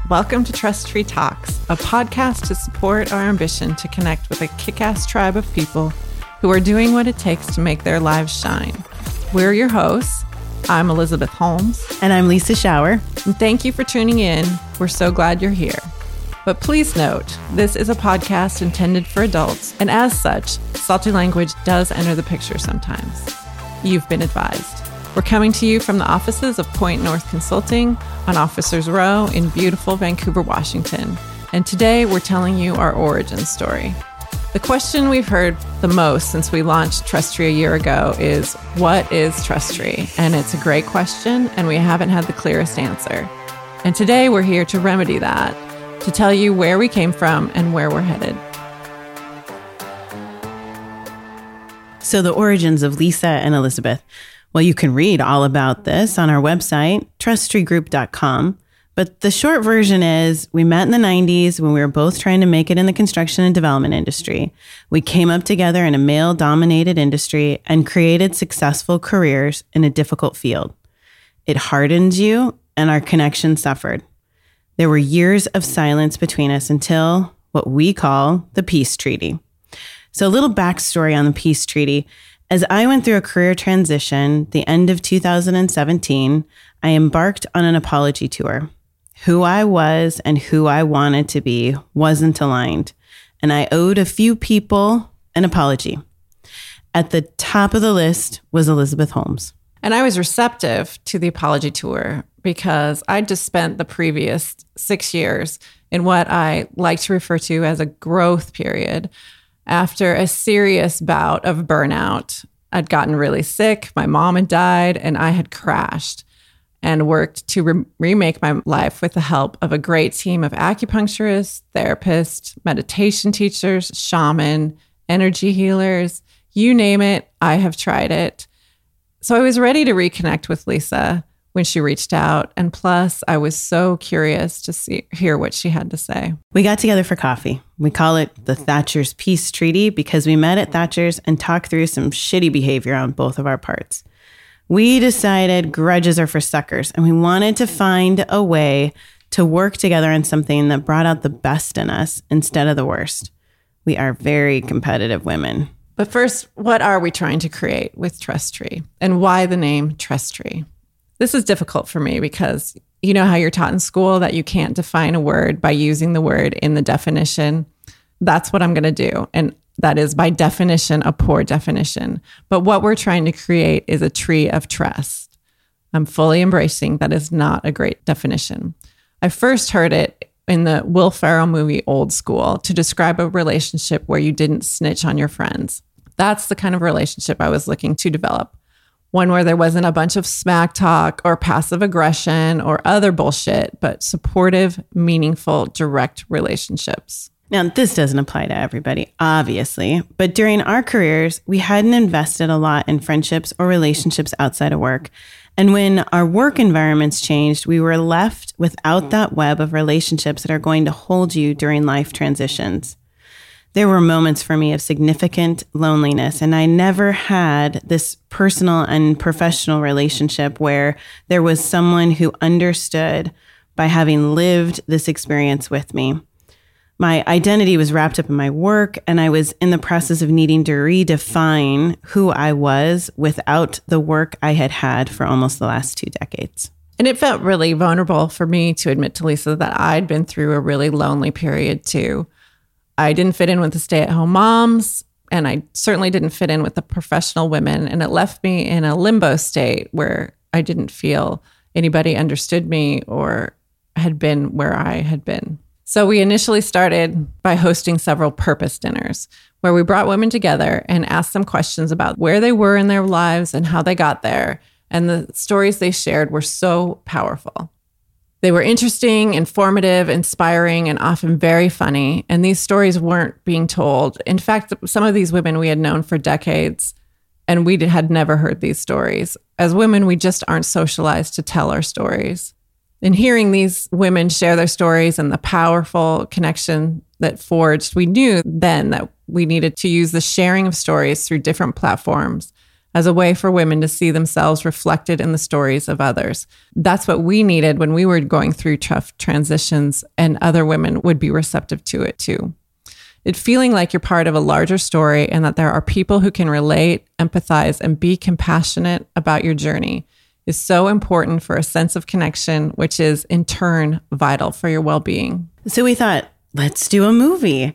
Welcome to Trust Tree Talks, a podcast to support our ambition to connect with a kick-ass tribe of people who are doing what it takes to make their lives shine. We're your hosts. I'm Elizabeth Holmes. And I'm Lisa Schauer. And thank you for tuning in. We're so glad you're here. But please note, this is a podcast intended for adults, and as such, salty language does enter the picture sometimes. You've been advised. We're coming to you from the offices of Point North Consulting on Officers Row in beautiful Vancouver, Washington. And today we're telling you our origin story. The question we've heard the most since we launched Trust Tree a year ago is, what is Trust Tree? And it's a great question, and we haven't had the clearest answer. And today we're here to remedy that, to tell you where we came from and where we're headed. So the origins of Lisa and Elizabeth. Well, you can read all about this on our website, trusttreegroup.com. But the short version is we met in the 90s when we were both trying to make it in the construction and development industry. We came up together in a male-dominated industry and created successful careers in a difficult field. It hardened you, and our connection suffered. There were years of silence between us until what we call the Peace Treaty. So a little backstory on the Peace Treaty. As I went through a career transition, the end of 2017, I embarked on an apology tour. Who I was and who I wanted to be wasn't aligned, and I owed a few people an apology. At the top of the list was Elizabeth Holmes. And I was receptive to the apology tour because I just spent the previous 6 years in what I like to refer to as a growth period. After a serious bout of burnout, I'd gotten really sick, my mom had died, and I had crashed and worked to remake my life with the help of a great team of acupuncturists, therapists, meditation teachers, shaman, energy healers, you name it, I have tried it. So I was ready to reconnect with Lisa when she reached out. And plus, I was so curious to hear what she had to say. We got together for coffee. We call it the Thatcher's Peace Treaty because we met at Thatcher's and talked through some shitty behavior on both of our parts. We decided grudges are for suckers, and we wanted to find a way to work together on something that brought out the best in us instead of the worst. We are very competitive women. But first, what are we trying to create with Trust Tree, and why the name Trust Tree? This is difficult for me because you know how you're taught in school that you can't define a word by using the word in the definition? That's what I'm going to do. And that is by definition, a poor definition. But what we're trying to create is a tree of trust. I'm fully embracing that is not a great definition. I first heard it in the Will Ferrell movie Old School to describe a relationship where you didn't snitch on your friends. That's the kind of relationship I was looking to develop. One where there wasn't a bunch of smack talk or passive aggression or other bullshit, but supportive, meaningful, direct relationships. Now, this doesn't apply to everybody, obviously, but during our careers, we hadn't invested a lot in friendships or relationships outside of work. And when our work environments changed, we were left without that web of relationships that are going to hold you during life transitions. There were moments for me of significant loneliness, and I never had this personal and professional relationship where there was someone who understood by having lived this experience with me. My identity was wrapped up in my work, and I was in the process of needing to redefine who I was without the work I had had for almost the last 2 decades. And it felt really vulnerable for me to admit to Lisa that I'd been through a really lonely period too. I didn't fit in with the stay-at-home moms, and I certainly didn't fit in with the professional women. And it left me in a limbo state where I didn't feel anybody understood me or had been where I had been. So we initially started by hosting several purpose dinners where we brought women together and asked them questions about where they were in their lives and how they got there. And the stories they shared were so powerful. They were interesting, informative, inspiring, and often very funny. And these stories weren't being told. In fact, some of these women we had known for decades, and we had never heard these stories. As women, we just aren't socialized to tell our stories. In hearing these women share their stories and the powerful connection that forged, we knew then that we needed to use the sharing of stories through different platforms as a way for women to see themselves reflected in the stories of others. That's what we needed when we were going through tough transitions, and other women would be receptive to it too. It feeling like you're part of a larger story and that there are people who can relate, empathize, and be compassionate about your journey is so important for a sense of connection, which is in turn vital for your well-being. So we thought, let's do a movie.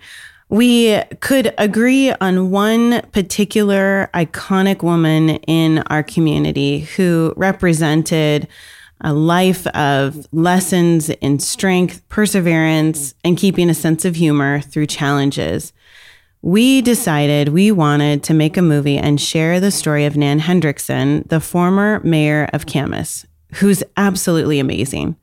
We could agree on one particular iconic woman in our community who represented a life of lessons in strength, perseverance, and keeping a sense of humor through challenges. We decided we wanted to make a movie and share the story of Nan Hendrickson, the former mayor of Camas, who's absolutely amazing.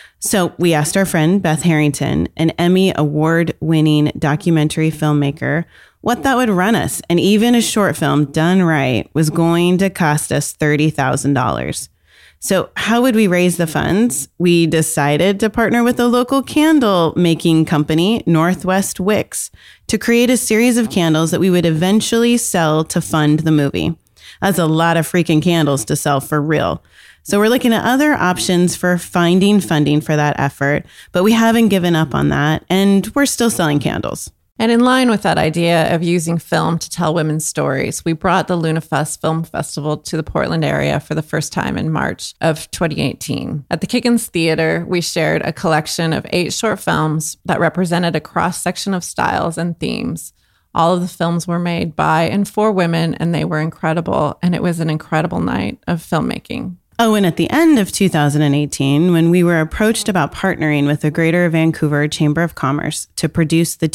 So we asked our friend Beth Harrington, an Emmy award-winning documentary filmmaker, what that would run us. And even a short film done right was going to cost us $30,000. So how would we raise the funds? We decided to partner with a local candle making company, Northwest Wicks, to create a series of candles that we would eventually sell to fund the movie. That's a lot of freaking candles to sell for real. So we're looking at other options for finding funding for that effort, but we haven't given up on that, and we're still selling candles. And in line with that idea of using film to tell women's stories, we brought the LunaFest Film Festival to the Portland area for the first time in March of 2018. At the Kickens Theater, we shared a collection of 8 short films that represented a cross-section of styles and themes. All of the films were made by and for women, and they were incredible, and it was an incredible night of filmmaking. Oh, and at the end of 2018, when we were approached about partnering with the Greater Vancouver Chamber of Commerce to produce the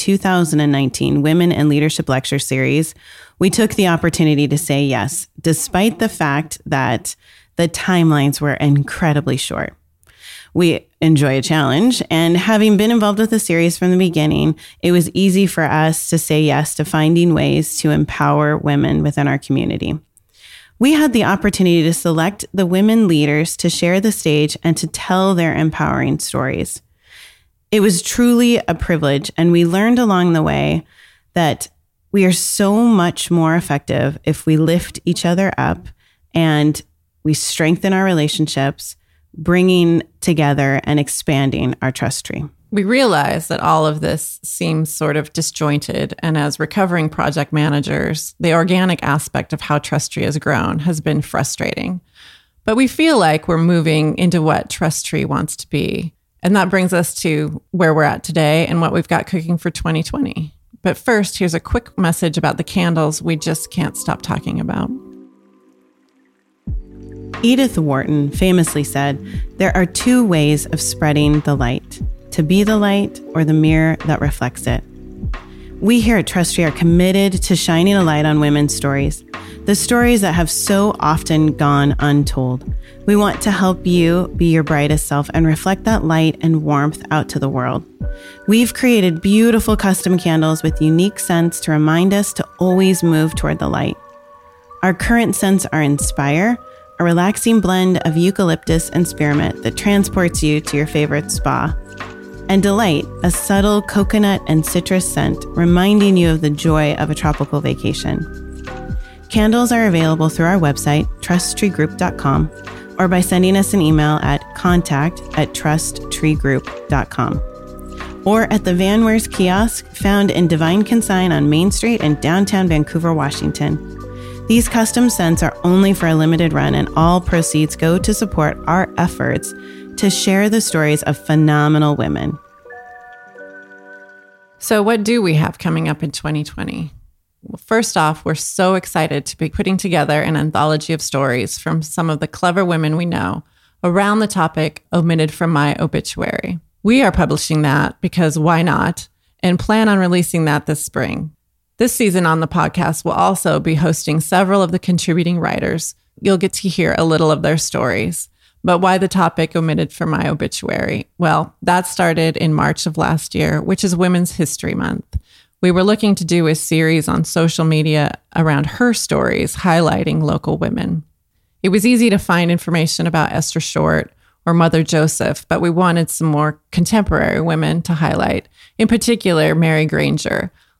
2019 Women in Leadership Lecture Series, we took the opportunity to say yes, despite the fact that the timelines were incredibly short. We enjoy a challenge, and having been involved with the series from the beginning, it was easy for us to say yes to finding ways to empower women within our community. We had the opportunity to select the women leaders to share the stage and to tell their empowering stories. It was truly a privilege, and we learned along the way that we are so much more effective if we lift each other up and we strengthen our relationships, bringing together and expanding our trust tree. We realize that all of this seems sort of disjointed, and as recovering project managers, the organic aspect of how Trust Tree has grown has been frustrating. But we feel like we're moving into what Trust Tree wants to be, and that brings us to where we're at today and what we've got cooking for 2020. But first, here's a quick message about the candles we just can't stop talking about. Edith Wharton famously said, "There are 2 ways of spreading the light. To be the light or the mirror that reflects it." We here at Trust Tree are committed to shining a light on women's stories, the stories that have so often gone untold. We want to help you be your brightest self and reflect that light and warmth out to the world. We've created beautiful custom candles with unique scents to remind us to always move toward the light. Our current scents are Inspire, a relaxing blend of eucalyptus and spearmint that transports you to your favorite spa, and Delight, a subtle coconut and citrus scent, reminding you of the joy of a tropical vacation. Candles are available through our website, trusttreegroup.com, or by sending us an email at contact@trusttreegroup.com, or at the Van Wears kiosk found in Divine Consign on Main Street in downtown Vancouver, Washington. These custom scents are only for a limited run, and all proceeds go to support our efforts to share the stories of phenomenal women. So what do we have coming up in 2020? Well, first off, we're so excited to be putting together an anthology of stories from some of the clever women we know around the topic omitted from my obituary. We are publishing that because why not, and plan on releasing that this spring. This season on the podcast, we'll also be hosting several of the contributing writers. You'll get to hear a little of their stories. But why the topic omitted from my obituary? Well, that started in March of last year, which is Women's History Month. We were looking to do a series on social media around her stories, highlighting local women. It was easy to find information about Esther Short or Mother Joseph, but we wanted some more contemporary women to highlight, in particular, Mary Granger,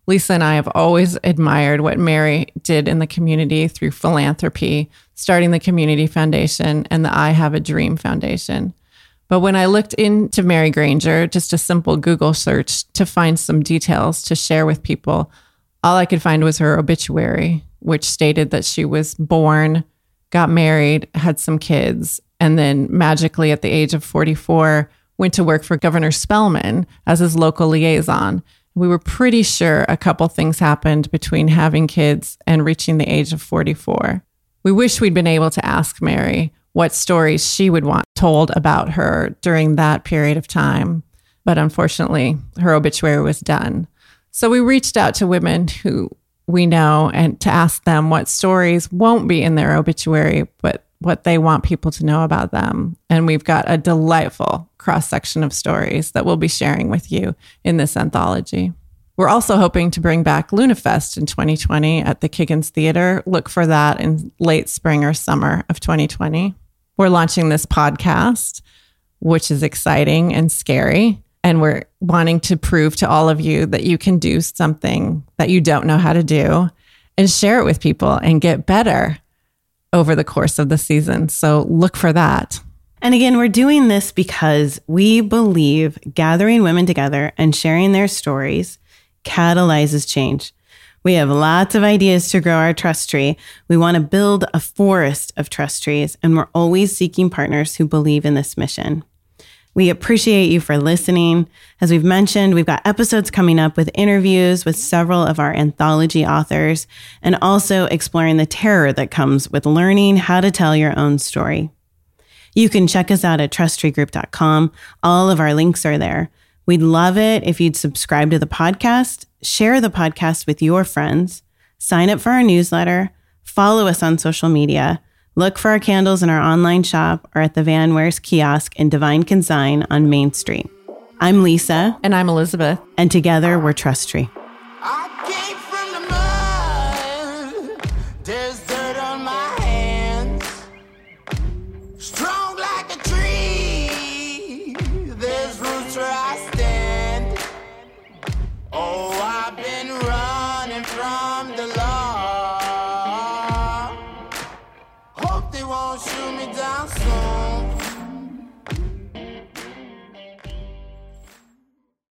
Lisa and I have always admired what Mary did in the community through philanthropy, starting the Community Foundation and the I Have a Dream Foundation. But when I looked into Mary Granger, just a simple Google search to find some details to share with people, all I could find was her obituary, which stated that she was born, got married, had some kids, and then magically at the age of 44, went to work for Governor Spellman as his local liaison. We were pretty sure a couple things happened between having kids and reaching the age of 44. We wish we'd been able to ask Mary what stories she would want told about her during that period of time. But unfortunately, her obituary was done. So we reached out to women who we know and to ask them what stories won't be in their obituary, but what they want people to know about them. And we've got a delightful cross-section of stories that we'll be sharing with you in this anthology. We're also hoping to bring back LunaFest in 2020 at the Kiggins Theater. Look for that in late spring or summer of 2020. We're launching this podcast, which is exciting and scary. And we're wanting to prove to all of you that you can do something that you don't know how to do and share it with people and get better over the course of the season. So look for that. And again, we're doing this because we believe gathering women together and sharing their stories catalyzes change. We have lots of ideas to grow our trust tree. We want to build a forest of trust trees, and we're always seeking partners who believe in this mission. We appreciate you for listening. As we've mentioned, we've got episodes coming up with interviews with several of our anthology authors and also exploring the terror that comes with learning how to tell your own story. You can check us out at trusttreegroup.com. All of our links are there. We'd love it if you'd subscribe to the podcast, share the podcast with your friends, sign up for our newsletter, follow us on social media, look for our candles in our online shop or at the Van Wares kiosk in Divine Consign on Main Street. I'm Lisa. And I'm Elizabeth. And together we're Trust Tree. I can't